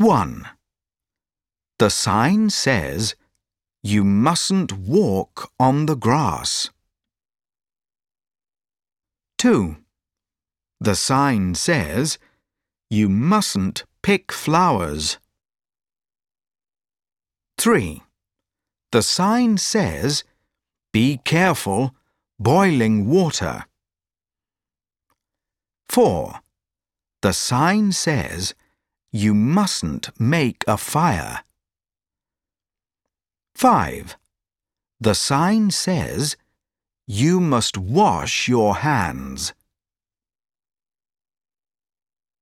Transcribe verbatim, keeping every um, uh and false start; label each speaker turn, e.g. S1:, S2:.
S1: one. The sign says, "You mustn't walk on the grass." two. The sign says, "You mustn't pick flowers." three. The sign says, "Be careful, boiling water." four. The sign says, "You mustn't make a fire." five. The sign says, "You must wash your hands."